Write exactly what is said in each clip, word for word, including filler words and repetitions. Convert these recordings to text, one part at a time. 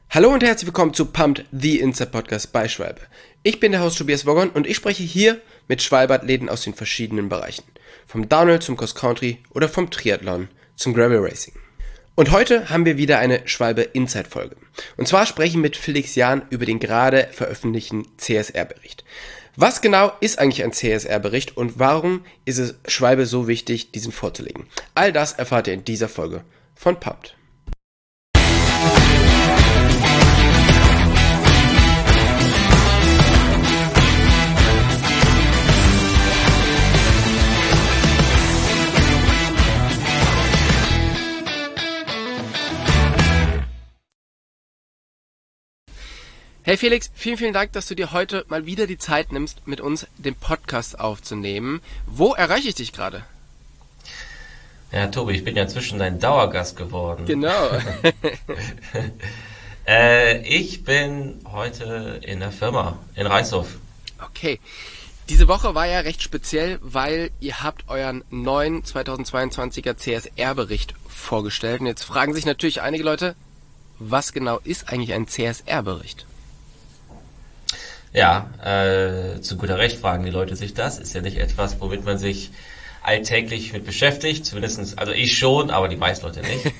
Hallo und herzlich willkommen zu Pumped, the Inside Podcast bei Schwalbe. Ich bin der Host Tobias Woggon und ich spreche hier mit Schwalbe-Athleten aus den verschiedenen Bereichen. Vom Downhill zum Cross Country oder vom Triathlon zum Gravel Racing. Und heute haben wir wieder eine Schwalbe Inside Folge. Und zwar spreche ich mit Felix Jahn über den gerade veröffentlichten C S R-Bericht. Was genau ist eigentlich ein C S R-Bericht und warum ist es Schwalbe so wichtig, diesen vorzulegen? All das erfahrt ihr in dieser Folge von Pumped. Hey Felix, vielen, vielen Dank, dass du dir heute mal wieder die Zeit nimmst, mit uns den Podcast aufzunehmen. Wo erreiche ich dich gerade? Ja, Tobi, ich bin ja inzwischen dein Dauergast geworden. Genau. äh, ich bin heute in der Firma in Reishof. Okay. Diese Woche war ja recht speziell, weil ihr habt euren neuen zweitausendzweiundzwanziger C S R-Bericht vorgestellt. Und jetzt fragen sich natürlich einige Leute, was genau ist eigentlich ein C S R-Bericht? Ja, äh, zu guter Recht fragen die Leute sich das. Ist ja nicht etwas, womit man sich alltäglich mit beschäftigt. Zumindest, also ich schon, aber die meisten Leute nicht.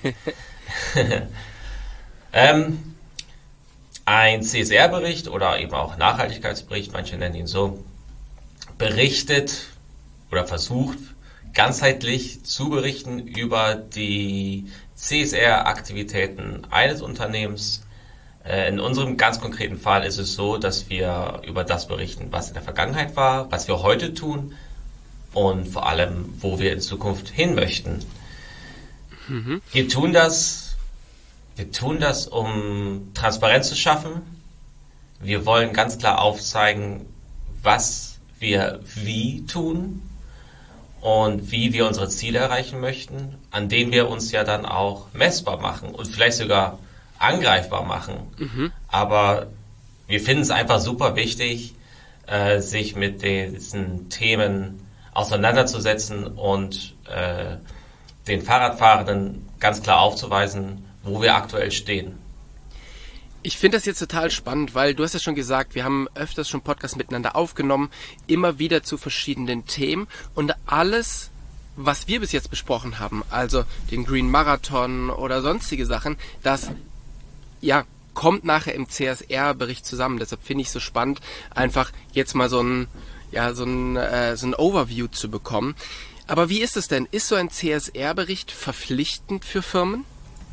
ähm, ein C S R-Bericht oder eben auch Nachhaltigkeitsbericht, manche nennen ihn so, berichtet oder versucht ganzheitlich zu berichten über die C S R-Aktivitäten eines Unternehmens. In unserem ganz konkreten Fall ist es so, dass wir über das berichten, was in der Vergangenheit war, was wir heute tun und vor allem, wo wir in Zukunft hin möchten. Mhm. Wir tun das, wir tun das, um Transparenz zu schaffen. Wir wollen ganz klar aufzeigen, was wir wie tun und wie wir unsere Ziele erreichen möchten, an denen wir uns ja dann auch messbar machen und vielleicht sogar angreifbar machen. Mhm. Aber wir finden es einfach super wichtig, äh, sich mit diesen Themen auseinanderzusetzen und äh, den Fahrradfahrenden ganz klar aufzuweisen, wo wir aktuell stehen. Ich finde das jetzt total spannend, weil du hast ja schon gesagt, wir haben öfters schon Podcasts miteinander aufgenommen, immer wieder zu verschiedenen Themen und alles, was wir bis jetzt besprochen haben, also den Green Marathon oder sonstige Sachen, das ja, kommt nachher im C S R-Bericht zusammen. Deshalb finde ich es so spannend, einfach jetzt mal so ein, ja, so ein, äh, so ein Overview zu bekommen. Aber wie ist es denn? Ist so ein C S R-Bericht verpflichtend für Firmen?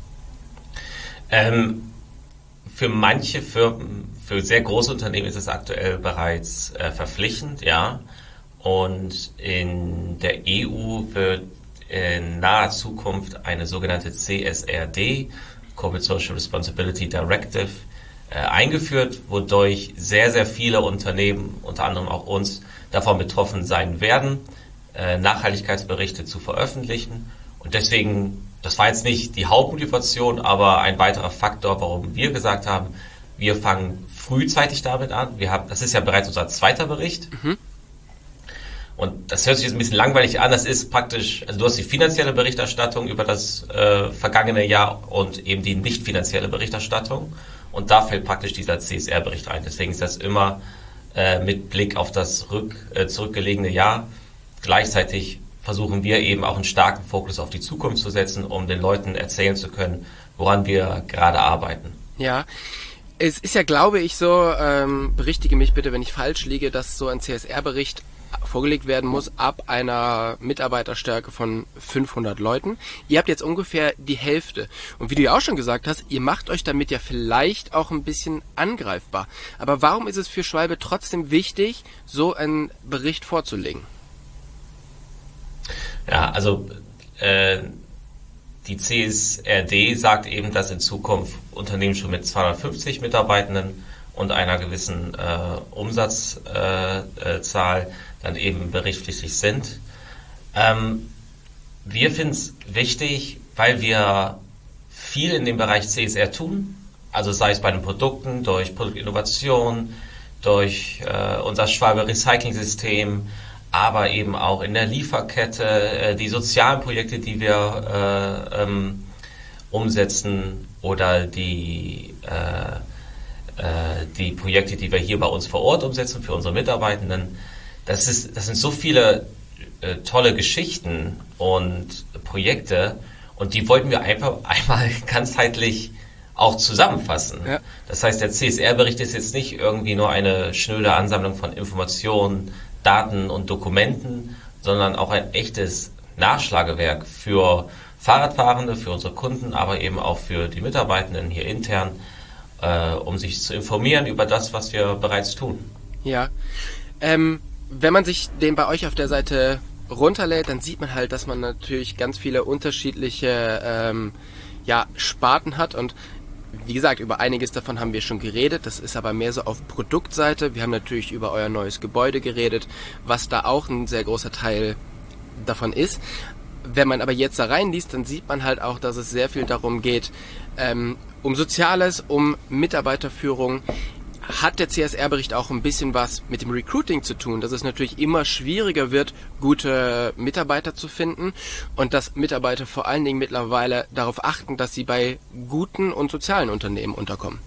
Ähm, für manche Firmen, für sehr große Unternehmen ist es aktuell bereits äh, verpflichtend, ja. Und in der E U wird in naher Zukunft eine sogenannte C S R D, Corporate Social Responsibility Directive, äh, eingeführt, wodurch sehr, sehr viele Unternehmen, unter anderem auch uns, davon betroffen sein werden, äh, Nachhaltigkeitsberichte zu veröffentlichen. Und deswegen, das war jetzt nicht die Hauptmotivation, aber ein weiterer Faktor, warum wir gesagt haben, wir fangen frühzeitig damit an. Wir haben, das ist ja bereits unser zweiter Bericht. Mhm. Und das hört sich jetzt ein bisschen langweilig an. Das ist praktisch, also du hast die finanzielle Berichterstattung über das äh, vergangene Jahr und eben die nicht finanzielle Berichterstattung. Und da fällt praktisch dieser C S R-Bericht rein. Deswegen ist das immer äh, mit Blick auf das rück, äh, zurückgelegene Jahr. Gleichzeitig versuchen wir eben auch einen starken Fokus auf die Zukunft zu setzen, um den Leuten erzählen zu können, woran wir gerade arbeiten. Ja. Es ist ja, glaube ich, so, ähm, berichtige mich bitte, wenn ich falsch liege, dass so ein C S R-Bericht vorgelegt werden muss ab einer Mitarbeiterstärke von fünfhundert Leuten. Ihr habt jetzt ungefähr die Hälfte. Und wie du ja auch schon gesagt hast, ihr macht euch damit ja vielleicht auch ein bisschen angreifbar. Aber warum ist es für Schwalbe trotzdem wichtig, so einen Bericht vorzulegen? Ja, also äh, die C S R D sagt eben, dass in Zukunft Unternehmen schon mit zweihundertfünfzig Mitarbeitenden und einer gewissen äh, Umsatzzahl äh, äh, dann eben berichtspflichtig sind. Ähm, wir finden es wichtig, weil wir viel in dem Bereich C S R tun, also sei es bei den Produkten, durch Produktinnovation, durch äh, unser Schwalbe Recycling-System, aber eben auch in der Lieferkette, äh, die sozialen Projekte, die wir äh, ähm, umsetzen oder die äh, die Projekte, die wir hier bei uns vor Ort umsetzen für unsere Mitarbeitenden. Das ist, das sind so viele äh, tolle Geschichten und Projekte und die wollten wir einfach einmal ganzheitlich auch zusammenfassen. Ja. Das heißt, der C S R-Bericht ist jetzt nicht irgendwie nur eine schnöde Ansammlung von Informationen, Daten und Dokumenten, sondern auch ein echtes Nachschlagewerk für Fahrradfahrende, für unsere Kunden, aber eben auch für die Mitarbeitenden hier intern, äh, um sich zu informieren über das, was wir bereits tun. Ja, ähm, wenn man sich den bei euch auf der Seite runterlädt, dann sieht man halt, dass man natürlich ganz viele unterschiedliche ähm, ja, Sparten hat und wie gesagt, über einiges davon haben wir schon geredet, das ist aber mehr so auf Produktseite. Wir haben natürlich über euer neues Gebäude geredet, was da auch ein sehr großer Teil davon ist. Wenn man aber jetzt da reinliest, dann sieht man halt auch, dass es sehr viel darum geht, ähm, um Soziales, um Mitarbeiterführung. Hat der C S R-Bericht auch ein bisschen was mit dem Recruiting zu tun, dass es natürlich immer schwieriger wird, gute Mitarbeiter zu finden und dass Mitarbeiter vor allen Dingen mittlerweile darauf achten, dass sie bei guten und sozialen Unternehmen unterkommen?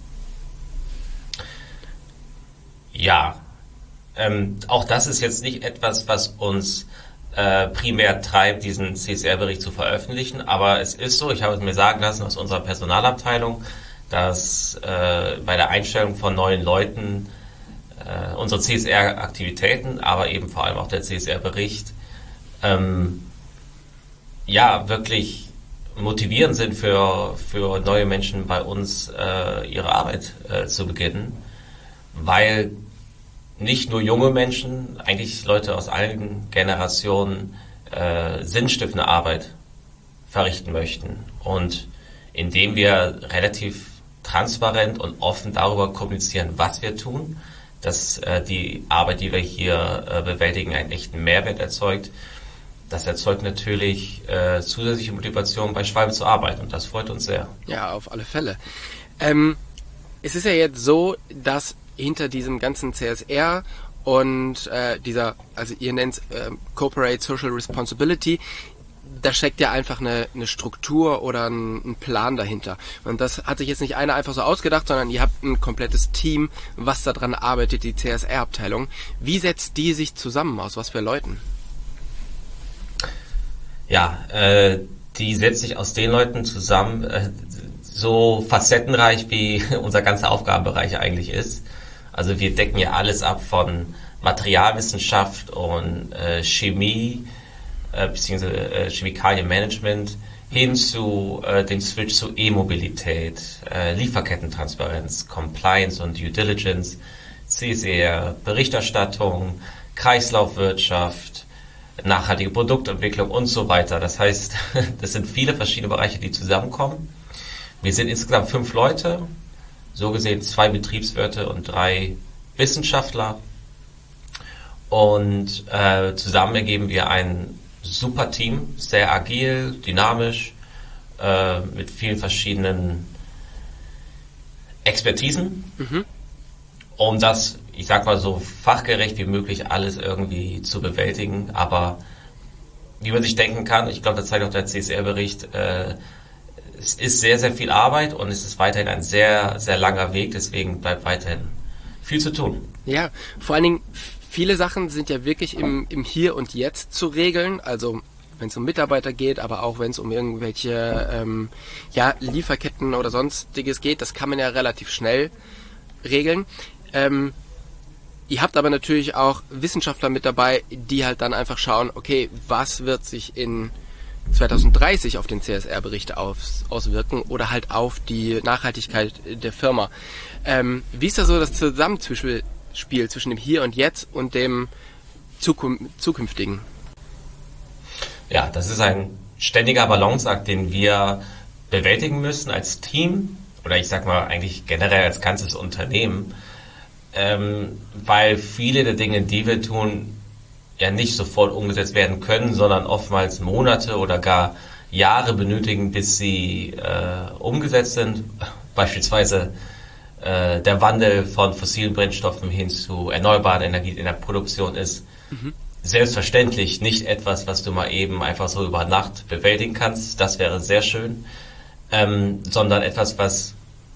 Ja, ähm, auch das ist jetzt nicht etwas, was uns äh, primär treibt, diesen C S R-Bericht zu veröffentlichen, aber es ist so, ich habe es mir sagen lassen aus unserer Personalabteilung, dass äh, bei der Einstellung von neuen Leuten äh, unsere C S R-Aktivitäten, aber eben vor allem auch der C S R-Bericht, ähm, ja, wirklich motivierend sind für, für neue Menschen bei uns, äh, ihre Arbeit äh, zu beginnen, weil nicht nur junge Menschen, eigentlich Leute aus allen Generationen äh, sinnstiftende Arbeit verrichten möchten. Und indem wir relativ transparent und offen darüber kommunizieren, was wir tun, dass äh, die Arbeit, die wir hier äh, bewältigen, einen echten Mehrwert erzeugt. Das erzeugt natürlich äh, zusätzliche Motivation, bei Schwalbe zu arbeiten und das freut uns sehr. Ja, auf alle Fälle. Ähm, es ist ja jetzt so, dass hinter diesem ganzen C S R und äh, dieser, also ihr nennt es äh, Corporate Social Responsibility, da steckt ja einfach eine, eine Struktur oder ein, ein Plan dahinter. Und das hat sich jetzt nicht einer einfach so ausgedacht, sondern ihr habt ein komplettes Team, was daran arbeitet, die C S R-Abteilung. Wie setzt die sich zusammen, aus was für Leuten? Ja, äh, die setzt sich aus den Leuten zusammen, äh, so facettenreich wie unser ganzer Aufgabenbereich eigentlich ist. Also wir decken ja alles ab von Materialwissenschaft und äh, Chemie, äh, beziehungsweise äh, Chemikalienmanagement hin zu äh, dem Switch zu E-Mobilität, äh, Lieferkettentransparenz, Compliance und Due Diligence, C S R, Berichterstattung, Kreislaufwirtschaft, nachhaltige Produktentwicklung und so weiter. Das heißt, das sind viele verschiedene Bereiche, die zusammenkommen. Wir sind insgesamt fünf Leute, so gesehen zwei Betriebswirte und drei Wissenschaftler. Und äh, zusammen ergeben wir ein super Team, sehr agil, dynamisch, äh, mit vielen verschiedenen Expertisen, mhm. um das, ich sag mal so fachgerecht wie möglich alles irgendwie zu bewältigen. Aber wie man sich denken kann, ich glaube, das zeigt auch der C S R-Bericht, äh, es ist sehr, sehr viel Arbeit und es ist weiterhin ein sehr, sehr langer Weg, deswegen bleibt weiterhin viel zu tun. Ja, vor allen Dingen, viele Sachen sind ja wirklich im, im Hier und Jetzt zu regeln, also wenn es um Mitarbeiter geht, aber auch wenn es um irgendwelche ähm, ja, Lieferketten oder sonstiges geht, das kann man ja relativ schnell regeln. Ähm, ihr habt aber natürlich auch Wissenschaftler mit dabei, die halt dann einfach schauen, okay, was wird sich in zwanzig dreißig auf den C S R-Bericht aus, auswirken oder halt auf die Nachhaltigkeit der Firma. Ähm, wie ist da so das Zusammenspiel zwischen dem Hier und Jetzt und dem Zukum- Zukünftigen? Ja, das ist ein ständiger Balanceakt, den wir bewältigen müssen als Team oder ich sag mal eigentlich generell als ganzes Unternehmen, ähm, weil viele der Dinge, die wir tun, ja nicht sofort umgesetzt werden können, sondern oftmals Monate oder gar Jahre benötigen, bis sie äh, umgesetzt sind. Beispielsweise äh, der Wandel von fossilen Brennstoffen hin zu erneuerbaren Energien in der Produktion ist mhm. selbstverständlich nicht etwas, was du mal eben einfach so über Nacht bewältigen kannst. Das wäre sehr schön, ähm, sondern etwas, was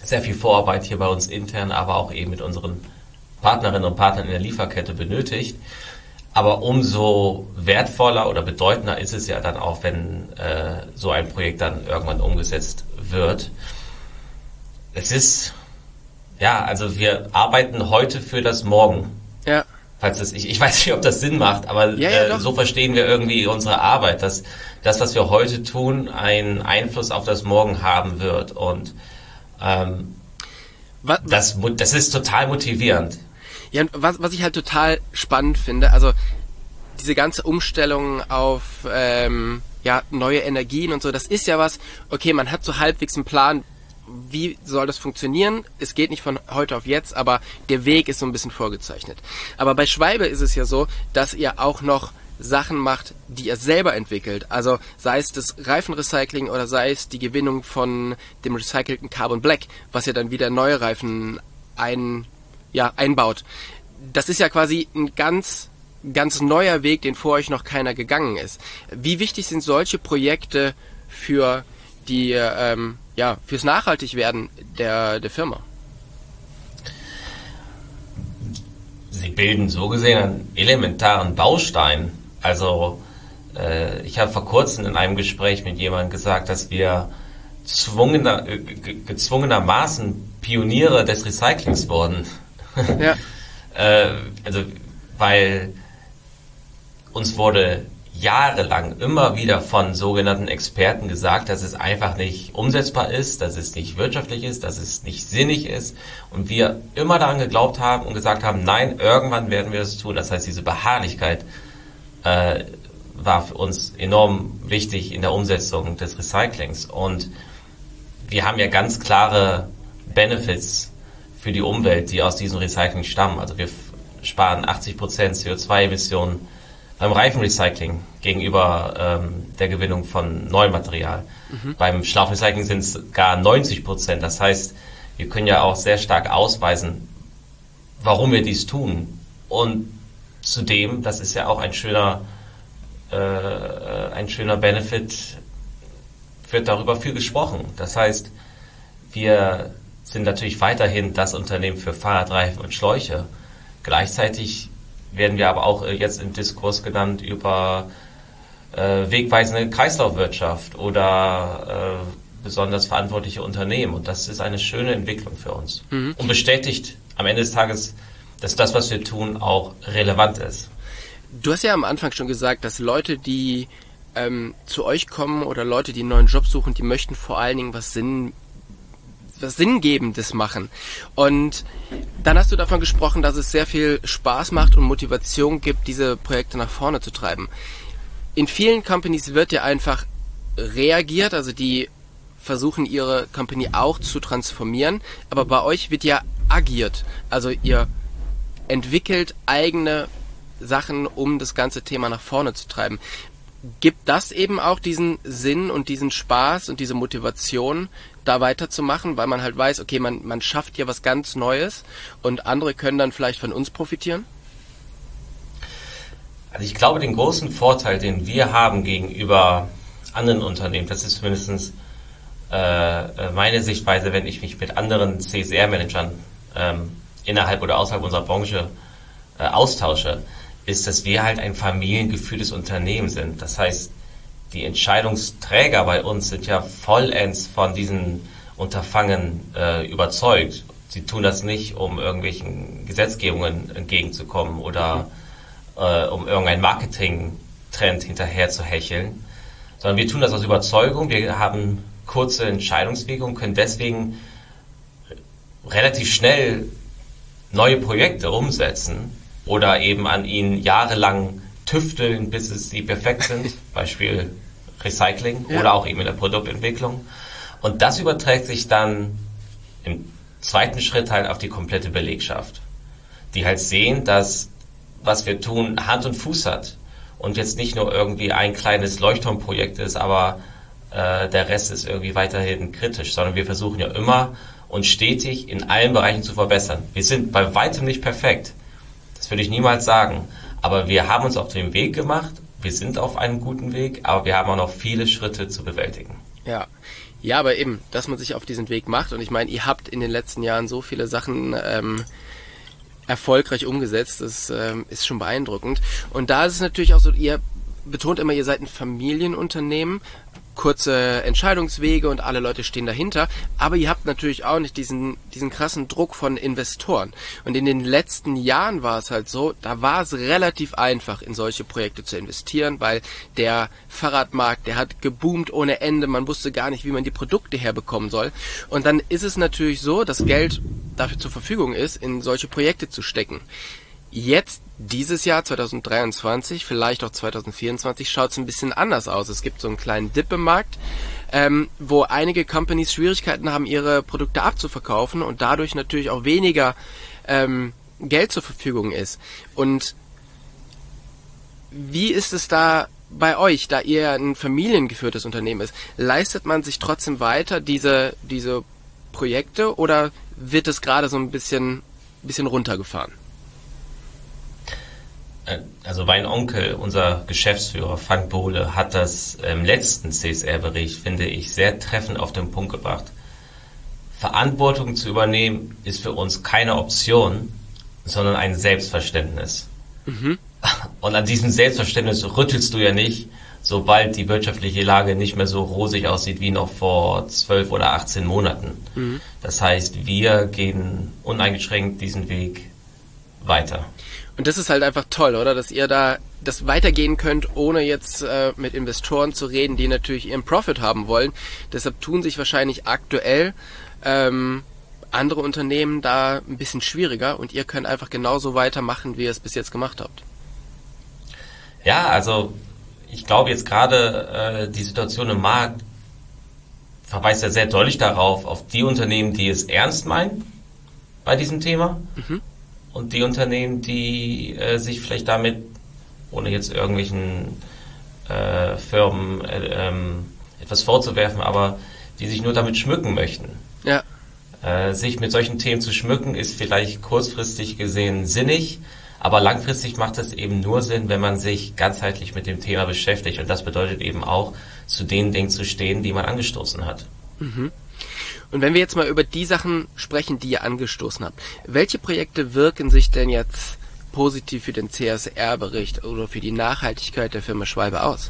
sehr viel Vorarbeit hier bei uns intern, aber auch eben mit unseren Partnerinnen und Partnern in der Lieferkette benötigt. Aber umso wertvoller oder bedeutender ist es ja dann auch, wenn äh, so ein Projekt dann irgendwann umgesetzt wird. Es ist, ja, also wir arbeiten heute für das Morgen. Ja. Falls das, ich, ich weiß nicht, ob das Sinn macht, aber ja, ja, äh, so verstehen wir irgendwie unsere Arbeit, dass das, was wir heute tun, einen Einfluss auf das Morgen haben wird. Und ähm, was, das, das ist total motivierend. Ja, und was, was ich halt total spannend finde, also diese ganze Umstellung auf ähm, ja, neue Energien und so, das ist ja was, okay, man hat so halbwegs einen Plan, wie soll das funktionieren? Es geht nicht von heute auf jetzt, aber der Weg ist so ein bisschen vorgezeichnet. Aber bei Schwalbe ist es ja so, dass ihr auch noch Sachen macht, die ihr selber entwickelt. Also sei es das Reifenrecycling oder sei es die Gewinnung von dem recycelten Carbon Black, was ja dann wieder neue Reifen ein, ja, einbaut. Das ist ja quasi ein ganz, ganz neuer Weg, den vor euch noch keiner gegangen ist. Wie wichtig sind solche Projekte für die, ähm, ja, fürs Nachhaltigwerden der, der Firma? Sie bilden so gesehen einen elementaren Baustein. Also äh, ich habe vor kurzem in einem Gespräch mit jemandem gesagt, dass wir zwungener, äh, gezwungenermaßen Pioniere des Recyclings wurden. Ja. äh, also weil uns wurde jahrelang immer wieder von sogenannten Experten gesagt, dass es einfach nicht umsetzbar ist, dass es nicht wirtschaftlich ist, dass es nicht sinnig ist. Und wir immer daran geglaubt haben und gesagt haben, nein, irgendwann werden wir das tun. Das heißt, diese Beharrlichkeit äh, war für uns enorm wichtig in der Umsetzung des Recyclings. Und wir haben ja ganz klare Benefits für die Umwelt, die aus diesem Recycling stammen. Also wir sparen achtzig Prozent C O zwei Emissionen beim Reifenrecycling gegenüber ähm, der Gewinnung von neuem Material. Mhm. Beim Schlauchrecycling sind es gar neunzig Prozent. Das heißt, wir können ja auch sehr stark ausweisen, warum wir dies tun. Und zudem, das ist ja auch ein schöner, äh, ein schöner Benefit, wird darüber viel gesprochen. Das heißt, wir sind natürlich weiterhin das Unternehmen für Fahrradreifen und Schläuche. Gleichzeitig werden wir aber auch jetzt im Diskurs genannt über äh, wegweisende Kreislaufwirtschaft oder äh, besonders verantwortliche Unternehmen. Und das ist eine schöne Entwicklung für uns. Mhm. Und bestätigt am Ende des Tages, dass das, was wir tun, auch relevant ist. Du hast ja am Anfang schon gesagt, dass Leute, die ähm, zu euch kommen oder Leute, die einen neuen Job suchen, die möchten vor allen Dingen was Sinn was Sinngebendes machen. Und dann hast du davon gesprochen, dass es sehr viel Spaß macht und Motivation gibt, diese Projekte nach vorne zu treiben. In vielen Companies wird ja einfach reagiert, also die versuchen ihre Company auch zu transformieren, aber bei euch wird ja agiert. Also ihr entwickelt eigene Sachen, um das ganze Thema nach vorne zu treiben. Gibt das eben auch diesen Sinn und diesen Spaß und diese Motivation, da weiterzumachen, weil man halt weiß, okay, man, man schafft hier was ganz Neues und andere können dann vielleicht von uns profitieren? Also ich glaube, den großen Vorteil, den wir haben gegenüber anderen Unternehmen, das ist zumindest äh, meine Sichtweise, wenn ich mich mit anderen C S R-Managern ähm, innerhalb oder außerhalb unserer Branche äh, austausche, ist, dass wir halt ein familiengeführtes Unternehmen sind. Das heißt, die Entscheidungsträger bei uns sind ja vollends von diesen Unterfangen äh, überzeugt. Sie tun das nicht, um irgendwelchen Gesetzgebungen entgegenzukommen oder äh, um irgendeinen Marketing-Trend hinterher zu hecheln, sondern wir tun das aus Überzeugung. Wir haben kurze Entscheidungswege und können deswegen relativ schnell neue Projekte umsetzen oder eben an ihnen jahrelang tüfteln, bis es sie perfekt sind. Beispiel Recycling, ja, oder auch eben in der Produktentwicklung. Und das überträgt sich dann im zweiten Schritt halt auf die komplette Belegschaft, die halt sehen, dass was wir tun Hand und Fuß hat und jetzt nicht nur irgendwie ein kleines Leuchtturmprojekt ist, aber äh, der Rest ist irgendwie weiterhin kritisch, sondern wir versuchen ja immer und stetig in allen Bereichen zu verbessern. Wir sind bei weitem nicht perfekt. Das würde ich niemals sagen. Aber wir haben uns auf den Weg gemacht. Wir sind auf einem guten Weg, aber wir haben auch noch viele Schritte zu bewältigen. Ja, Ja, aber eben, dass man sich auf diesen Weg macht. Und ich meine, ihr habt in den letzten Jahren so viele Sachen ähm, erfolgreich umgesetzt. Das ähm, ist schon beeindruckend. Und da ist es natürlich auch so, ihr betont immer, ihr seid ein Familienunternehmen. Kurze Entscheidungswege und alle Leute stehen dahinter, aber ihr habt natürlich auch nicht diesen diesen krassen Druck von Investoren. Und in den letzten Jahren war es halt so, da war es relativ einfach, in solche Projekte zu investieren, weil der Fahrradmarkt, der hat geboomt ohne Ende, man wusste gar nicht, wie man die Produkte herbekommen soll. Und dann ist es natürlich so, dass Geld dafür zur Verfügung ist, in solche Projekte zu stecken. Jetzt, dieses Jahr zwanzig dreiundzwanzig, vielleicht auch zwanzig vierundzwanzig, schaut es ein bisschen anders aus. Es gibt so einen kleinen Dip im Markt, ähm, wo einige Companies Schwierigkeiten haben, ihre Produkte abzuverkaufen und dadurch natürlich auch weniger ähm, Geld zur Verfügung ist. Und wie ist es da bei euch, da ihr ein familiengeführtes Unternehmen ist? Leistet man sich trotzdem weiter diese, diese Projekte oder wird es gerade so ein bisschen, bisschen runtergefahren? Also mein Onkel, unser Geschäftsführer Frank Bohle, hat das im letzten C S R-Bericht, finde ich, sehr treffend auf den Punkt gebracht. Verantwortung zu übernehmen ist für uns keine Option, sondern ein Selbstverständnis. Mhm. Und an diesem Selbstverständnis rüttelst du ja nicht, sobald die wirtschaftliche Lage nicht mehr so rosig aussieht wie noch vor zwölf oder achtzehn Monaten. Mhm. Das heißt, wir gehen uneingeschränkt diesen Weg weiter. Und das ist halt einfach toll, oder? Dass ihr da das weitergehen könnt, ohne jetzt äh, mit Investoren zu reden, die natürlich ihren Profit haben wollen. Deshalb tun sich wahrscheinlich aktuell ähm, andere Unternehmen da ein bisschen schwieriger und ihr könnt einfach genauso weitermachen, wie ihr es bis jetzt gemacht habt. Ja, also ich glaube jetzt gerade äh, die Situation im Markt verweist ja sehr deutlich darauf, auf die Unternehmen, die es ernst meinen bei diesem Thema. Mhm. Und die Unternehmen, die äh, sich vielleicht damit, ohne jetzt irgendwelchen äh, Firmen äh, ähm, etwas vorzuwerfen, aber die sich nur damit schmücken möchten. Ja. Äh, sich mit solchen Themen zu schmücken, ist vielleicht kurzfristig gesehen sinnig, aber langfristig macht es eben nur Sinn, wenn man sich ganzheitlich mit dem Thema beschäftigt. Und das bedeutet eben auch, zu den Dingen zu stehen, die man angestoßen hat. Mhm. Und wenn wir jetzt mal über die Sachen sprechen, die ihr angestoßen habt, welche Projekte wirken sich denn jetzt positiv für den C S R-Bericht oder für die Nachhaltigkeit der Firma Schwalbe aus?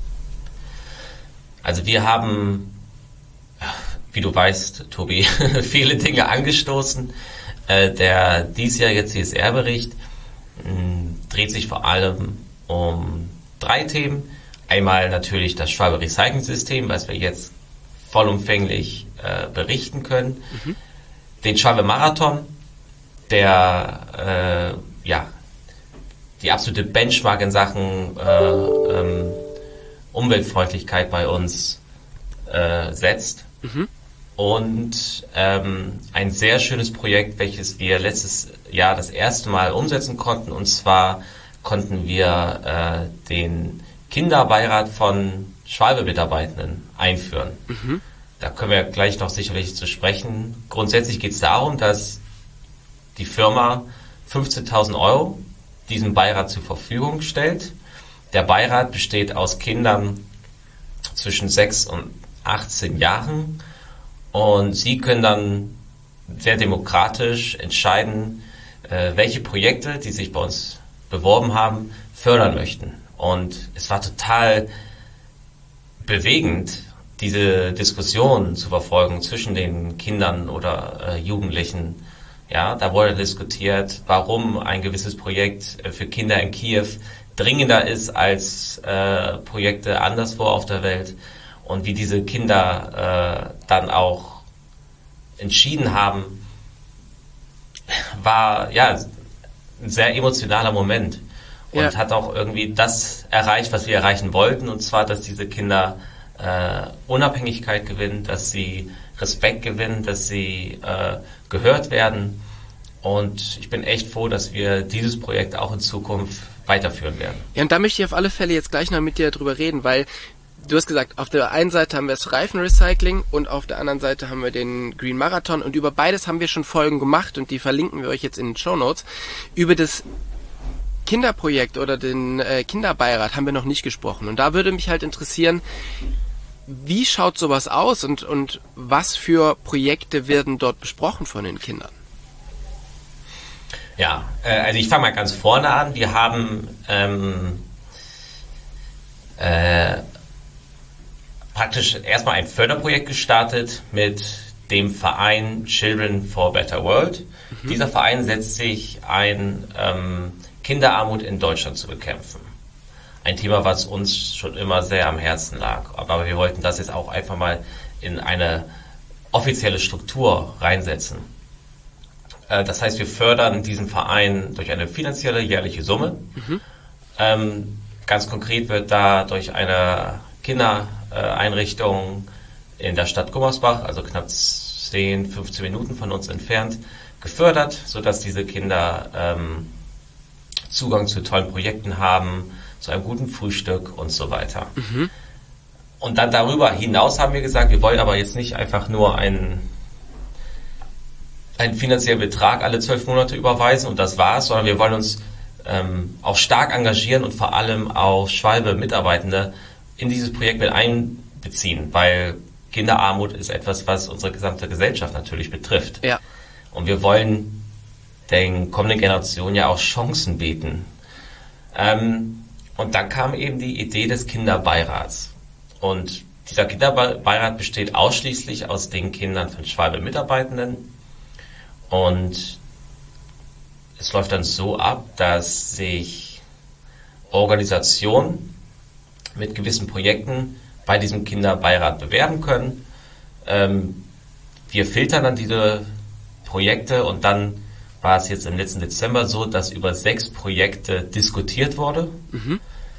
Also wir haben, wie du weißt, Tobi, viele Dinge angestoßen. Der diesjährige C S R-Bericht dreht sich vor allem um drei Themen. Einmal natürlich das Schwalbe Recycling-System, was wir jetzt vollumfänglich äh, berichten können. Mhm. Den Schwalbe Marathon, der äh, ja die absolute Benchmark in Sachen äh, ähm, Umweltfreundlichkeit bei uns äh, setzt. Mhm. Und ähm, ein sehr schönes Projekt, welches wir letztes Jahr das erste Mal umsetzen konnten. Und zwar konnten wir äh, den Kinderbeirat von Schwalbe-Mitarbeitenden einführen. Mhm. Da können wir gleich noch sicherlich zu sprechen. Grundsätzlich geht es darum, dass die Firma fünfzehntausend Euro diesem Beirat zur Verfügung stellt. Der Beirat besteht aus Kindern zwischen sechs und achtzehn Jahren und sie können dann sehr demokratisch entscheiden, welche Projekte, die sich bei uns beworben haben, fördern möchten. Und es war total bewegend, diese Diskussion zu verfolgen zwischen den Kindern oder äh, Jugendlichen. Ja, da wurde diskutiert, warum ein gewisses Projekt äh, für Kinder in Kiew dringender ist als äh, Projekte anderswo auf der Welt und wie diese Kinder äh, dann auch entschieden haben, war ja ein sehr emotionaler Moment und ja. hat auch irgendwie das erreicht, was wir erreichen wollten, und zwar, dass diese Kinder äh, Unabhängigkeit gewinnen, dass sie Respekt gewinnen, dass sie äh, gehört werden, und ich bin echt froh, dass wir dieses Projekt auch in Zukunft weiterführen werden. Ja, und da möchte ich auf alle Fälle jetzt gleich noch mit dir drüber reden, weil du hast gesagt, auf der einen Seite haben wir das Reifenrecycling und auf der anderen Seite haben wir den Green Marathon, und über beides haben wir schon Folgen gemacht und die verlinken wir euch jetzt in den Shownotes. Über das Kinderprojekt oder den äh, Kinderbeirat haben wir noch nicht gesprochen, und da würde mich halt interessieren, wie schaut sowas aus und, und was für Projekte werden dort besprochen von den Kindern? Ja, äh, also ich fange mal ganz vorne an. Wir haben ähm, äh, praktisch erstmal ein Förderprojekt gestartet mit dem Verein Children for a Better World. Mhm. Dieser Verein setzt sich ein, ähm, Kinderarmut in Deutschland zu bekämpfen. Ein Thema, was uns schon immer sehr am Herzen lag. Aber wir wollten das jetzt auch einfach mal in eine offizielle Struktur reinsetzen. Äh, das heißt, wir fördern diesen Verein durch eine finanzielle jährliche Summe. Mhm. Ähm, ganz konkret wird da durch eine Kindereinrichtung in der Stadt Gummersbach, also knapp zehn, fünfzehn Minuten von uns entfernt, gefördert, sodass diese Kinder ähm, Zugang zu tollen Projekten haben, zu einem guten Frühstück und so weiter. Mhm. Und dann darüber hinaus haben wir gesagt, wir wollen aber jetzt nicht einfach nur einen, einen finanziellen Betrag alle zwölf Monate überweisen und das war's, sondern wir wollen uns ähm, auch stark engagieren und vor allem auch Schwalbe-Mitarbeitende in dieses Projekt mit einbeziehen, weil Kinderarmut ist etwas, was unsere gesamte Gesellschaft natürlich betrifft. Ja. Und wir wollen den kommenden Generationen ja auch Chancen bieten. Ähm, und dann kam eben die Idee des Kinderbeirats. Und dieser Kinderbeirat besteht ausschließlich aus den Kindern von Schwalbe-Mitarbeitenden. Und es läuft dann so ab, dass sich Organisationen mit gewissen Projekten bei diesem Kinderbeirat bewerben können. Ähm, wir filtern dann diese Projekte und dann war es jetzt im letzten Dezember so, dass über sechs Projekte diskutiert wurde. Mhm.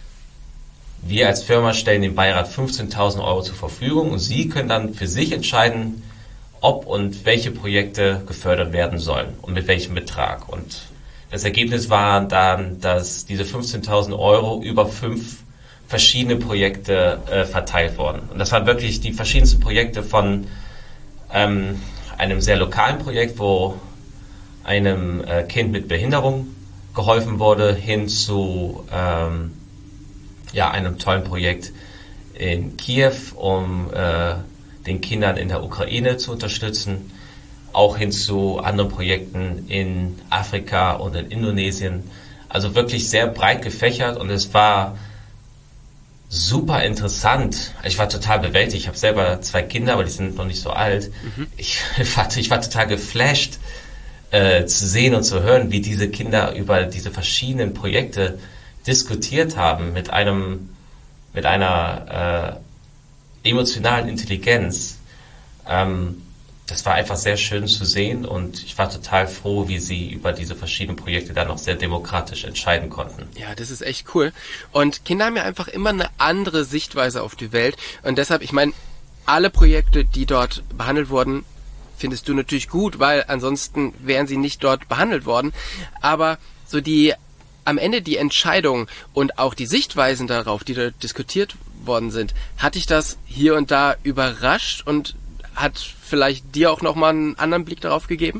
Wir als Firma stellen dem Beirat fünfzehntausend Euro zur Verfügung und Sie können dann für sich entscheiden, ob und welche Projekte gefördert werden sollen und mit welchem Betrag. Und das Ergebnis war dann, dass diese fünfzehntausend Euro über fünf verschiedene Projekte äh, verteilt wurden. Und das waren wirklich die verschiedensten Projekte von ähm, einem sehr lokalen Projekt, wo einem äh, Kind mit Behinderung geholfen wurde, hin zu ähm, ja, einem tollen Projekt in Kiew, um äh, den Kindern in der Ukraine zu unterstützen, auch hin zu anderen Projekten in Afrika und in Indonesien. Also wirklich sehr breit gefächert und es war super interessant. Ich war total bewältigt. Ich habe selber zwei Kinder, aber die sind noch nicht so alt. Mhm. Ich, war, ich war total geflasht, äh, zu sehen und zu hören, wie diese Kinder über diese verschiedenen Projekte diskutiert haben mit einem, mit einer äh, emotionalen Intelligenz. Ähm, das war einfach sehr schön zu sehen und ich war total froh, wie sie über diese verschiedenen Projekte dann noch sehr demokratisch entscheiden konnten. Ja, das ist echt cool. Und Kinder haben ja einfach immer eine andere Sichtweise auf die Welt. Und deshalb, ich meine, alle Projekte, die dort behandelt wurden, findest du natürlich gut, weil ansonsten wären sie nicht dort behandelt worden. Aber so die, am Ende die Entscheidung und auch die Sichtweisen darauf, die dort diskutiert worden sind, hat dich das hier und da überrascht und hat vielleicht dir auch nochmal einen anderen Blick darauf gegeben?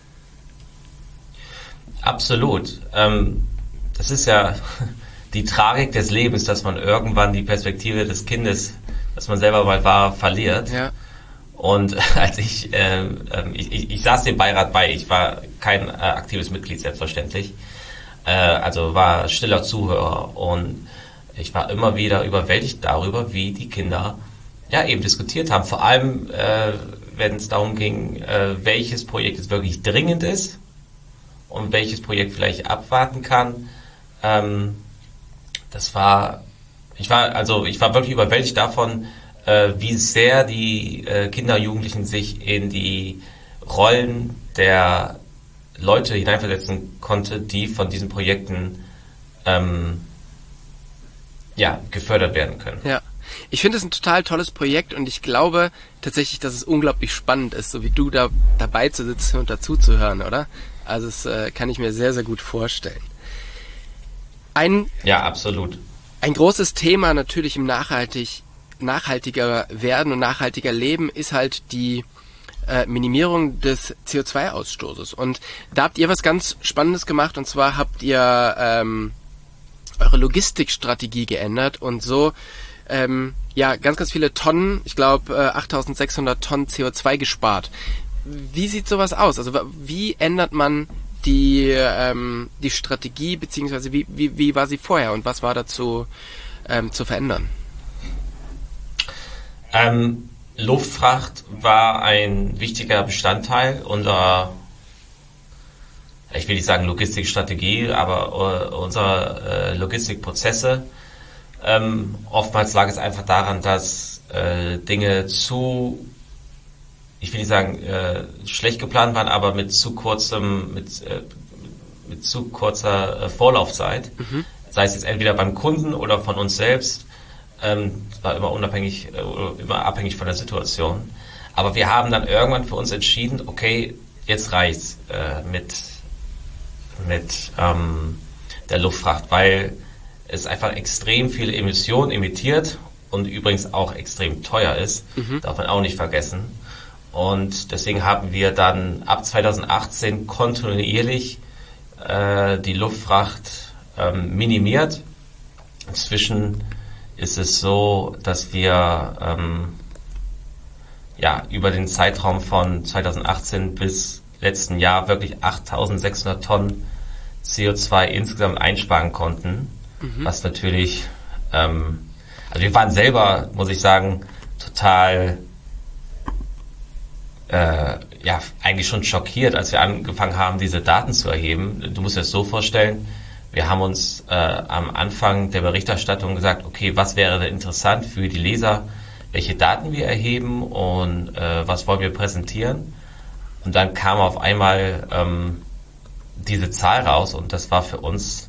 Absolut. Ähm, das ist ja die Tragik des Lebens, dass man irgendwann die Perspektive des Kindes, das man selber mal war, verliert. Ja. Und als ich, äh, ich, ich, ich saß dem Beirat bei, ich war kein äh, aktives Mitglied, selbstverständlich, äh, also war stiller Zuhörer und ich war immer wieder überwältigt darüber, wie die Kinder ja eben diskutiert haben, vor allem äh, wenn es darum ging, äh, welches Projekt jetzt wirklich dringend ist und welches Projekt vielleicht abwarten kann. Ähm, das war, ich war also ich war wirklich überwältigt davon, äh, wie sehr die äh, Kinder und Jugendlichen sich in die Rollen der Leute hineinversetzen konnte, die von diesen Projekten ähm, ja gefördert werden können. Ja. Ich finde es ein total tolles Projekt und ich glaube tatsächlich, dass es unglaublich spannend ist, so wie du da dabei zu sitzen und dazu zu hören, oder? Also das äh, kann ich mir sehr, sehr gut vorstellen. Ein, ja, absolut. Ein großes Thema natürlich im nachhaltig, nachhaltiger werden und nachhaltiger Leben ist halt die äh, Minimierung des C O zwei Ausstoßes. Und da habt ihr was ganz Spannendes gemacht und zwar habt ihr ähm, eure Logistikstrategie geändert und so ähm, ja ganz, ganz viele Tonnen, ich glaube äh, achttausendsechshundert Tonnen C O zwei gespart. Wie sieht sowas aus? Also wie ändert man die ähm, die Strategie, beziehungsweise wie, wie, wie war sie vorher und was war dazu ähm, zu verändern? Ähm, Luftfracht war ein wichtiger Bestandteil unserer, ich will nicht sagen Logistikstrategie, aber äh, unserer äh, Logistikprozesse. Ähm, oftmals lag es einfach daran, dass äh, Dinge zu, ich will nicht sagen äh, schlecht geplant waren, aber mit zu kurzem, mit, äh, mit zu kurzer äh, Vorlaufzeit, mhm. sei es jetzt entweder beim Kunden oder von uns selbst. Ähm, war immer unabhängig, äh, immer abhängig von der Situation. Aber wir haben dann irgendwann für uns entschieden, okay, jetzt reicht's äh, mit mit ähm, der Luftfracht, weil es einfach extrem viele Emissionen emittiert und übrigens auch extrem teuer ist, mhm. darf man auch nicht vergessen. Und deswegen haben wir dann ab zweitausendachtzehn kontinuierlich äh, die Luftfracht ähm, minimiert. Inzwischen ist es so, dass wir ähm, ja über den Zeitraum von zweitausendachtzehn bis letzten Jahr wirklich achttausendsechshundert Tonnen C O zwei insgesamt einsparen konnten, mhm. was natürlich, ähm, also wir waren selber, muss ich sagen, total äh, ja eigentlich schon schockiert, als wir angefangen haben, diese Daten zu erheben. Du musst dir das so vorstellen, wir haben uns äh, am Anfang der Berichterstattung gesagt, okay, was wäre denn interessant für die Leser, welche Daten wir erheben und äh, was wollen wir präsentieren. Und dann kam auf einmal ähm, diese Zahl raus und das war für uns,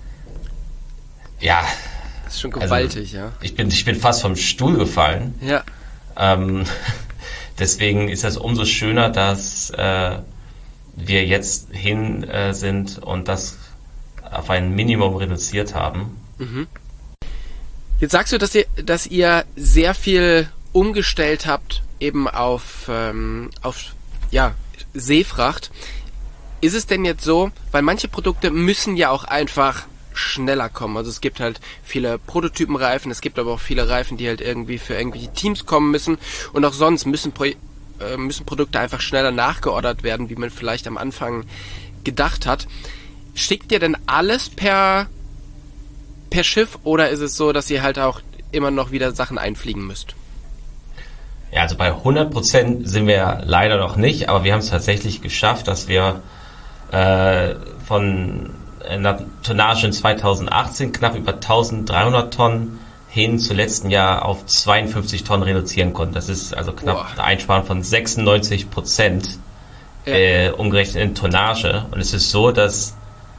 ja... Das ist schon gewaltig, also, ja. Ich bin, ich bin fast vom Stuhl gefallen. Ja. Ähm, deswegen ist es umso schöner, dass äh, wir jetzt hin äh, sind und das auf ein Minimum reduziert haben. Mhm. Jetzt sagst du, dass ihr, dass ihr sehr viel umgestellt habt, eben auf, ähm, auf ja, Seefracht. Ist es denn jetzt so, weil manche Produkte müssen ja auch einfach schneller kommen. Also es gibt halt viele Prototypenreifen, es gibt aber auch viele Reifen, die halt irgendwie für irgendwelche Teams kommen müssen und auch sonst müssen, Pro- äh, müssen Produkte einfach schneller nachgeordert werden, wie man vielleicht am Anfang gedacht hat. Schickt ihr denn alles per, per Schiff oder ist es so, dass ihr halt auch immer noch wieder Sachen einfliegen müsst? Ja, also bei hundert Prozent sind wir leider noch nicht, aber wir haben es tatsächlich geschafft, dass wir äh, von einer Tonnage in zweitausendachtzehn knapp über eintausenddreihundert Tonnen hin zu letzten Jahr auf zweiundfünfzig Tonnen reduzieren konnten. Das ist also knapp Boah. eine Einsparung von sechsundneunzig Prozent ja. äh, umgerechnet in Tonnage. Und es ist so, dass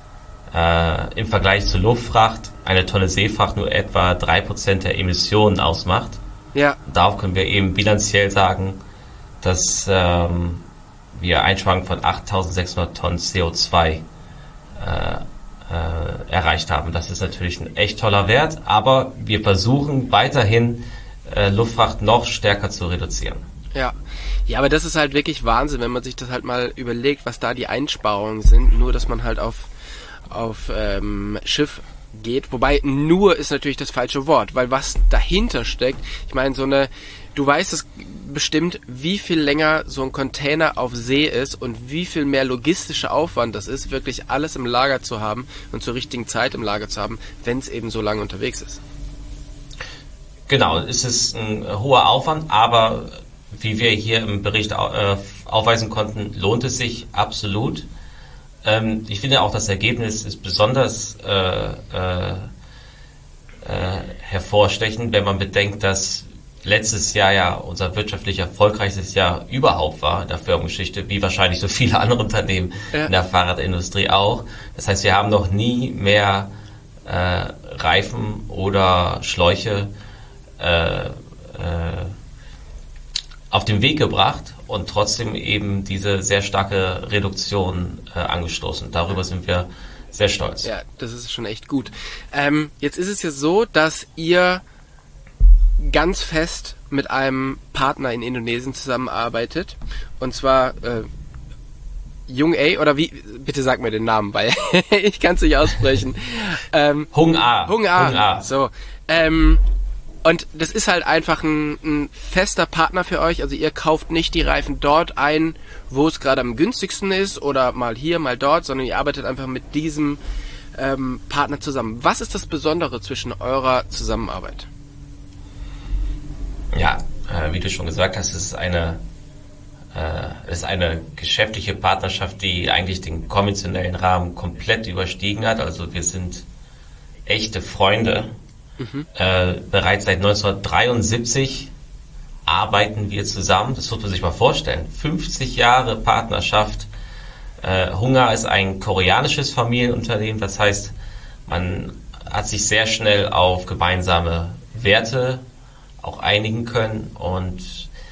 äh, im Vergleich zur Luftfracht eine Tonne Seefracht nur etwa drei Prozent der Emissionen ausmacht. Ja. Darauf können wir eben bilanziell sagen, dass ähm, wir Einsparungen von achttausendsechshundert Tonnen C O zwei äh, äh, erreicht haben. Das ist natürlich ein echt toller Wert, aber wir versuchen weiterhin äh, Luftfracht noch stärker zu reduzieren. Ja. Ja, aber das ist halt wirklich Wahnsinn, wenn man sich das halt mal überlegt, was da die Einsparungen sind, nur dass man halt auf, auf ähm, Schiff geht, wobei nur ist natürlich das falsche Wort, weil was dahinter steckt, ich meine so eine, du weißt es bestimmt, wie viel länger so ein Container auf See ist und wie viel mehr logistischer Aufwand das ist, wirklich alles im Lager zu haben und zur richtigen Zeit im Lager zu haben, wenn es eben so lange unterwegs ist. Genau, es ist ein hoher Aufwand, aber wie wir hier im Bericht äh, aufweisen konnten, lohnt es sich absolut. Ähm, ich finde auch, das Ergebnis ist besonders äh, äh, äh, hervorstechend, wenn man bedenkt, dass letztes Jahr ja unser wirtschaftlich erfolgreichstes Jahr überhaupt war in der Firmengeschichte, wie wahrscheinlich so viele andere Unternehmen ja. in der Fahrradindustrie auch. Das heißt, wir haben noch nie mehr äh, Reifen oder Schläuche äh, äh, auf den Weg gebracht und trotzdem eben diese sehr starke Reduktion äh, angestoßen. Darüber sind wir sehr stolz. Ja, das ist schon echt gut. Ähm, jetzt ist es ja so, dass ihr ganz fest mit einem Partner in Indonesien zusammenarbeitet. Und zwar äh, Jung A, oder wie, bitte sag mir den Namen, weil ich kann es nicht aussprechen. Ähm, Hung A. Hung A. Hung A. So, ähm, Und das ist halt einfach ein, ein fester Partner für euch. Also ihr kauft nicht die Reifen dort ein, wo es gerade am günstigsten ist oder mal hier, mal dort, sondern ihr arbeitet einfach mit diesem ähm, Partner zusammen. Was ist das Besondere zwischen eurer Zusammenarbeit? Ja, äh, wie du schon gesagt hast, es ist eine, äh, es ist eine geschäftliche Partnerschaft, die eigentlich den konventionellen Rahmen komplett überstiegen hat. Also wir sind echte Freunde. Mhm. Äh, bereits seit neunzehnhundertdreiundsiebzig arbeiten wir zusammen. Das muss man sich mal vorstellen. fünfzig Jahre Partnerschaft. Äh, Hungar ist ein koreanisches Familienunternehmen. Das heißt, man hat sich sehr schnell auf gemeinsame Werte auch einigen können. Und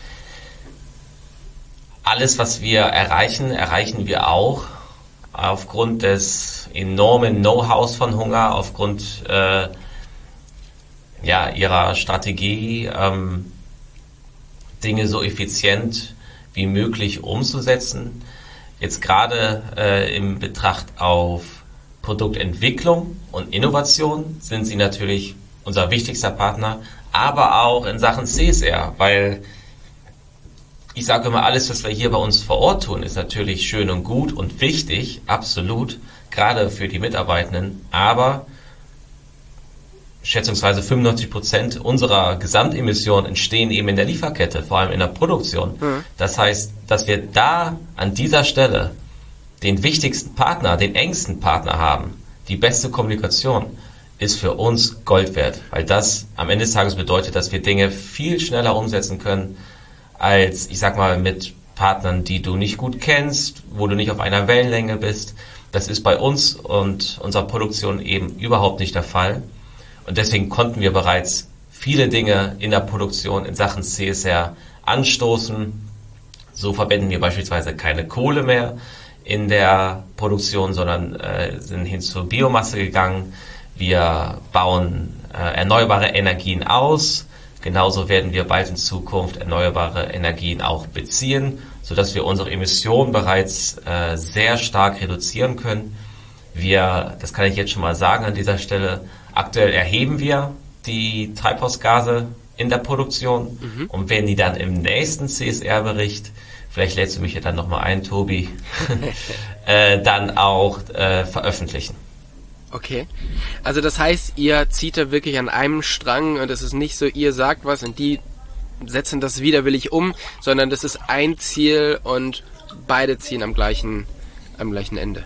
alles, was wir erreichen, erreichen wir auch aufgrund des enormen Know-hows von Hungar, aufgrund äh, ja, ihrer Strategie, ähm, Dinge so effizient wie möglich umzusetzen. Jetzt gerade äh, im Betracht auf Produktentwicklung und Innovation sind sie natürlich unser wichtigster Partner, aber auch in Sachen C S R, weil ich sage immer, alles, was wir hier bei uns vor Ort tun, ist natürlich schön und gut und wichtig, absolut, gerade für die Mitarbeitenden, aber schätzungsweise fünfundneunzig Prozent unserer Gesamtemissionen entstehen eben in der Lieferkette, vor allem in der Produktion. Mhm. Das heißt, dass wir da an dieser Stelle den wichtigsten Partner, den engsten Partner haben, die beste Kommunikation, ist für uns Gold wert, weil das am Ende des Tages bedeutet, dass wir Dinge viel schneller umsetzen können, als, ich sag mal, mit Partnern, die du nicht gut kennst, wo du nicht auf einer Wellenlänge bist. Das ist bei uns und unserer Produktion eben überhaupt nicht der Fall. Und deswegen konnten wir bereits viele Dinge in der Produktion in Sachen C S R anstoßen. So verwenden wir beispielsweise keine Kohle mehr in der Produktion, sondern äh, sind hin zur Biomasse gegangen. Wir bauen äh, erneuerbare Energien aus. Genauso werden wir bald in Zukunft erneuerbare Energien auch beziehen, sodass wir unsere Emissionen bereits äh, sehr stark reduzieren können. Wir, das kann ich jetzt schon mal sagen an dieser Stelle, aktuell erheben wir die Treibhausgase in der Produktion mhm. und werden die dann im nächsten C S R-Bericht, vielleicht lädst du mich ja dann nochmal ein, Tobi, äh, dann auch äh, veröffentlichen. Okay, also das heißt, ihr zieht da wirklich an einem Strang und es ist nicht so, ihr sagt was und die setzen das widerwillig um, sondern das ist ein Ziel und beide ziehen am gleichen, am gleichen Ende.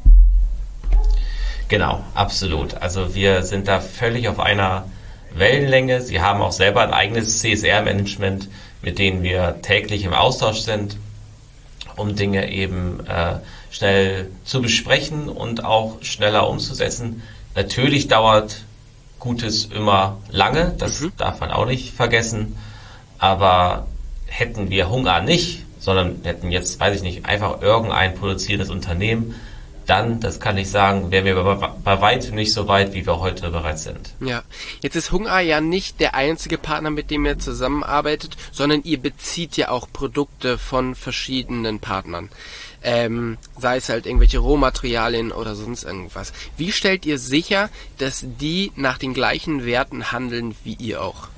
Genau, absolut. Also wir sind da völlig auf einer Wellenlänge. Sie haben auch selber ein eigenes C S R-Management, mit denen wir täglich im Austausch sind, um Dinge eben äh, schnell zu besprechen und auch schneller umzusetzen. Natürlich dauert Gutes immer lange, das mhm. darf man auch nicht vergessen. Aber hätten wir Hungar nicht, sondern hätten jetzt, weiß ich nicht, einfach irgendein produzierendes Unternehmen, dann, das kann ich sagen, wären wir bei, bei weitem nicht so weit, wie wir heute bereits sind. Ja, jetzt ist Hungar ja nicht der einzige Partner, mit dem ihr zusammenarbeitet, sondern ihr bezieht ja auch Produkte von verschiedenen Partnern. Ähm, sei es halt irgendwelche Rohmaterialien oder sonst irgendwas. Wie stellt ihr sicher, dass die nach den gleichen Werten handeln wie ihr auch?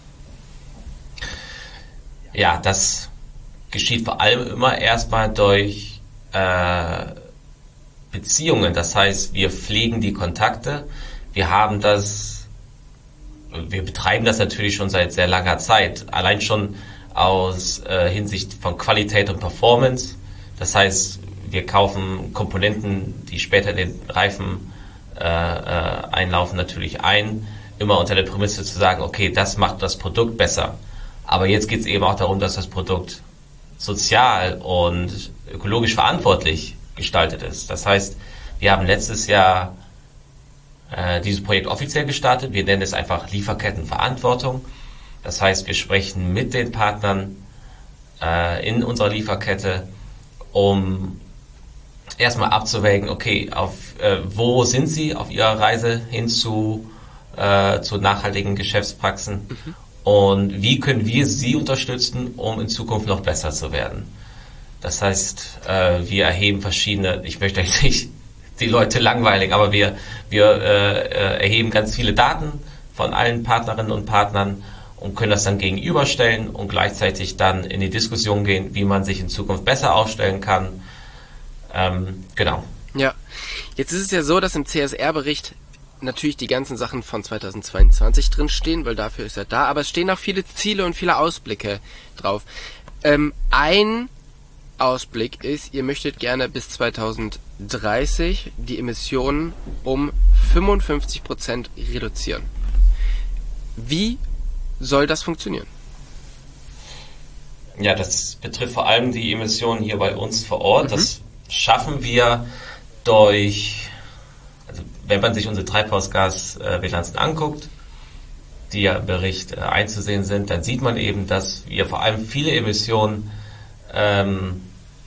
Ja, das geschieht vor allem immer erstmal durch äh, Beziehungen. Das heißt, wir pflegen die Kontakte. Wir haben das, wir betreiben das natürlich schon seit sehr langer Zeit. Allein schon aus äh, Hinsicht von Qualität und Performance. Das heißt, wir kaufen Komponenten, die später in den Reifen äh, äh, einlaufen, natürlich ein. Immer unter der Prämisse zu sagen, okay, das macht das Produkt besser. Aber jetzt geht es eben auch darum, dass das Produkt sozial und ökologisch verantwortlich gestaltet ist. Das heißt, wir haben letztes Jahr äh, dieses Projekt offiziell gestartet. Wir nennen es einfach Lieferkettenverantwortung. Das heißt, wir sprechen mit den Partnern äh, in unserer Lieferkette, um erstmal abzuwägen, okay, auf äh, wo sind sie auf ihrer Reise hin zu, äh, zu nachhaltigen Geschäftspraxen mhm. und wie können wir sie unterstützen, um in Zukunft noch besser zu werden. Das heißt, äh, wir erheben verschiedene, ich möchte nicht die Leute langweilig, aber wir, wir äh, erheben ganz viele Daten von allen Partnerinnen und Partnern und können das dann gegenüberstellen und gleichzeitig dann in die Diskussion gehen, wie man sich in Zukunft besser aufstellen kann. Ähm, genau. Ja, jetzt ist es ja so, dass im C S R-Bericht natürlich die ganzen Sachen von zweitausendzweiundzwanzig drinstehen, weil dafür ist er da, aber es stehen auch viele Ziele und viele Ausblicke drauf. Ähm, ein Ausblick ist, ihr möchtet gerne bis zweitausenddreißig die Emissionen um fünfundfünfzig Prozent reduzieren. Wie soll das funktionieren? Ja, das betrifft vor allem die Emissionen hier bei uns vor Ort. Mhm. Das schaffen wir durch, also wenn man sich unsere Treibhausgasbilanzen anguckt, die ja im Bericht einzusehen sind, dann sieht man eben, dass wir vor allem viele Emissionen ähm,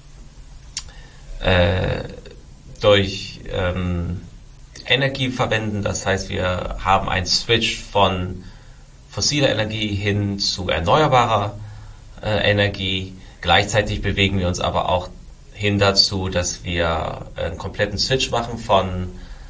äh, durch ähm, Energie verwenden. Das heißt, wir haben einen Switch von fossiler Energie hin zu erneuerbarer äh, Energie. Gleichzeitig bewegen wir uns aber auch hin dazu, dass wir einen kompletten Switch machen von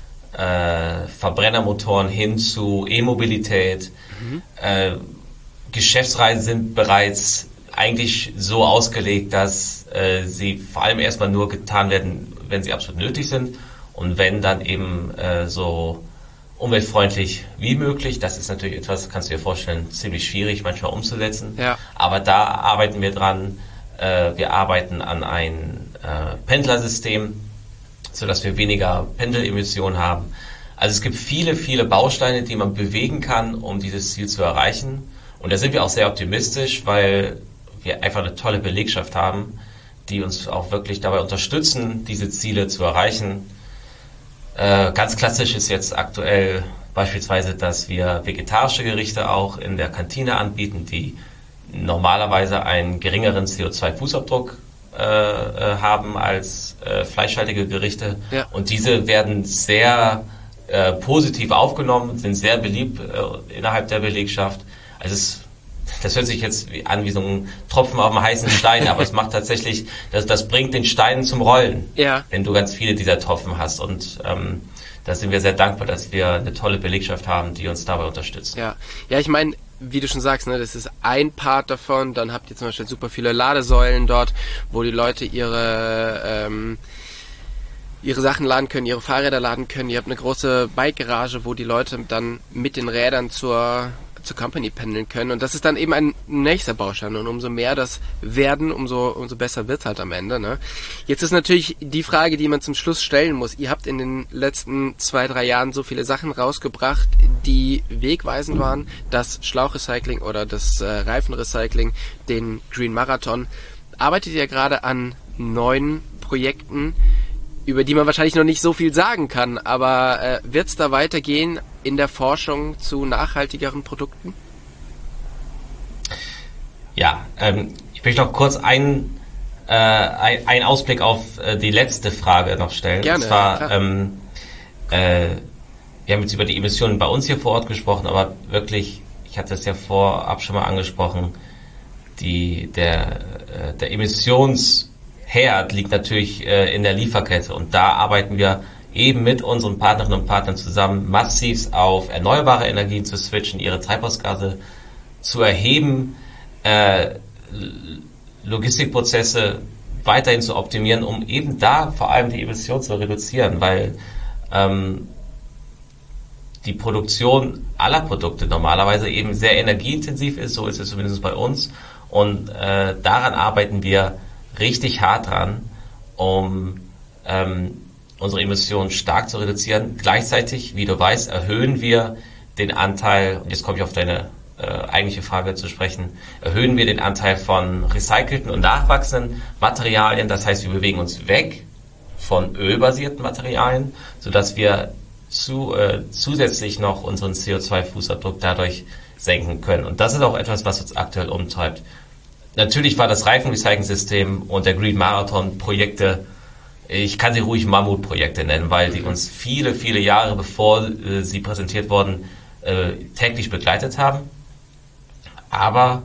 äh, Verbrennermotoren hin zu E-Mobilität. Mhm. Äh, Geschäftsreisen sind bereits eigentlich so ausgelegt, dass äh, sie vor allem erstmal nur getan werden, wenn sie absolut nötig sind und wenn dann eben äh, so umweltfreundlich wie möglich. Das ist natürlich etwas, kannst du dir vorstellen, ziemlich schwierig manchmal umzusetzen. Ja. Aber da arbeiten wir dran. Äh, wir arbeiten an ein äh, Pendlersystem, sodass wir weniger Pendelemissionen haben. Also es gibt viele, viele Bausteine, die man bewegen kann, um dieses Ziel zu erreichen. Und da sind wir auch sehr optimistisch, weil wir einfach eine tolle Belegschaft haben, die uns auch wirklich dabei unterstützen, diese Ziele zu erreichen. Äh, ganz klassisch ist jetzt aktuell beispielsweise, dass wir vegetarische Gerichte auch in der Kantine anbieten, die normalerweise einen geringeren C O zwei Fußabdruck äh, äh, haben als äh, fleischhaltige Gerichte. Ja. Und diese werden sehr äh, positiv aufgenommen, sind sehr beliebt äh, innerhalb der Belegschaft. Also es Das hört sich jetzt an wie so ein Tropfen auf dem heißen Stein, aber es macht tatsächlich, das, das bringt den Stein zum Rollen, ja, wenn du ganz viele dieser Tropfen hast. Und ähm, da sind wir sehr dankbar, dass wir eine tolle Belegschaft haben, die uns dabei unterstützt. Ja, ja, ich meine, wie du schon sagst, ne, das ist ein Part davon. Dann habt ihr zum Beispiel super viele Ladesäulen dort, wo die Leute ihre ähm, ihre Sachen laden können, ihre Fahrräder laden können. Ihr habt eine große Bike-Garage, wo die Leute dann mit den Rädern zur zur Company pendeln können, und das ist dann eben ein nächster Baustein, und umso mehr das werden, umso umso besser wird's halt am Ende, ne? Jetzt ist natürlich die Frage, die man zum Schluss stellen muss. Ihr habt in den letzten zwei, drei Jahren so viele Sachen rausgebracht, die wegweisend waren, das Schlauchrecycling oder das äh, Reifenrecycling, den Green Marathon. Arbeitet ihr gerade an neuen Projekten, über die man wahrscheinlich noch nicht so viel sagen kann, aber äh, wird es da weitergehen in der Forschung zu nachhaltigeren Produkten? Ja, ähm, ich möchte noch kurz einen, äh, ein, einen Ausblick auf äh, die letzte Frage noch stellen. Gerne. Und zwar, ähm, äh, wir haben jetzt über die Emissionen bei uns hier vor Ort gesprochen, aber wirklich, ich hatte es ja vorab schon mal angesprochen, die, der, äh, der Emissions Herd liegt natürlich äh, in der Lieferkette, und da arbeiten wir eben mit unseren Partnerinnen und Partnern zusammen, massiv auf erneuerbare Energien zu switchen, ihre Treibhausgase zu erheben, äh, Logistikprozesse weiterhin zu optimieren, um eben da vor allem die Emissionen zu reduzieren, weil ähm, die Produktion aller Produkte normalerweise eben sehr energieintensiv ist, so ist es zumindest bei uns, und äh, daran arbeiten wir richtig hart dran, um ähm, unsere Emissionen stark zu reduzieren. Gleichzeitig, wie du weißt, erhöhen wir den Anteil, und jetzt komme ich auf deine äh, eigentliche Frage zu sprechen, erhöhen wir den Anteil von recycelten und nachwachsenden Materialien. Das heißt, wir bewegen uns weg von ölbasierten Materialien, sodass wir zu, äh, zusätzlich noch unseren C O zwei Fußabdruck dadurch senken können. Und das ist auch etwas, was uns aktuell umtreibt. Natürlich war das Reifenrecycling-System und der Green Marathon Projekte, ich kann sie ruhig Mammutprojekte nennen, weil die uns viele, viele Jahre bevor äh, sie präsentiert wurden, äh, täglich begleitet haben. Aber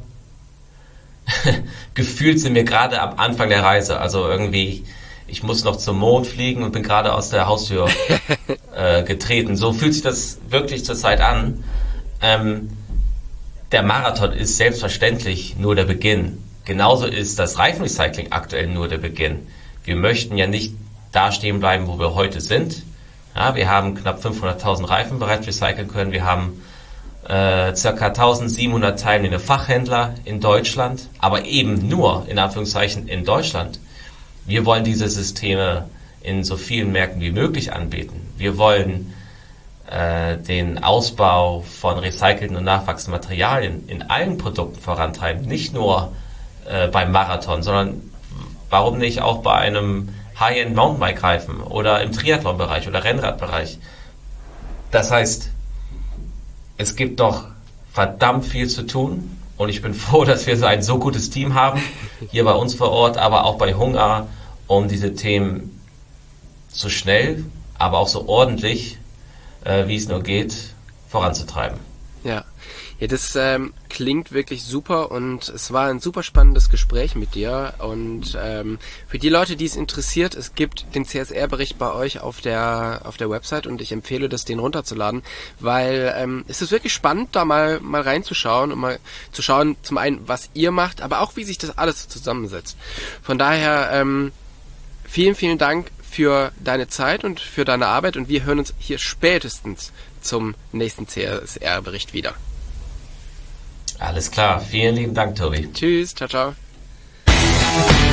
gefühlt sind wir gerade am Anfang der Reise. Also irgendwie, ich muss noch zum Mond fliegen und bin gerade aus der Haustür äh, getreten. So fühlt sich das wirklich zurzeit an. Ähm, der Marathon ist selbstverständlich nur der Beginn. Genauso ist das Reifenrecycling aktuell nur der Beginn. Wir möchten ja nicht da stehen bleiben, wo wir heute sind. Ja, wir haben knapp fünfhunderttausend Reifen bereits recyceln können. Wir haben äh, ca. eintausendsiebenhundert teilnehmende Fachhändler in Deutschland, aber eben nur, in Anführungszeichen, in Deutschland. Wir wollen diese Systeme in so vielen Märkten wie möglich anbieten. Wir wollen äh, den Ausbau von recycelten und nachwachsenden Materialien in allen Produkten vorantreiben. Nicht nur äh, beim Marathon, sondern warum nicht auch bei einem High-End Mountainbike-Reifen oder im Triathlon-Bereich oder Rennradbereich. Das heißt, es gibt noch verdammt viel zu tun und ich bin froh, dass wir so ein so gutes Team haben, hier bei uns vor Ort, aber auch bei Hungar, um diese Themen so schnell, aber auch so ordentlich, äh, wie es nur geht, voranzutreiben. Ja. Ja, das ähm, klingt wirklich super und es war ein super spannendes Gespräch mit dir und ähm, für die Leute, die es interessiert, es gibt den C S R-Bericht bei euch auf der auf der Website und ich empfehle das, den runterzuladen, weil ähm, es ist wirklich spannend, da mal mal reinzuschauen und mal zu schauen, zum einen, was ihr macht, aber auch, wie sich das alles zusammensetzt. Von daher ähm, vielen, vielen Dank für deine Zeit und für deine Arbeit und wir hören uns hier spätestens zum nächsten C S R-Bericht wieder. Alles klar, vielen lieben Dank, Tobi. Tschüss, ciao, ciao.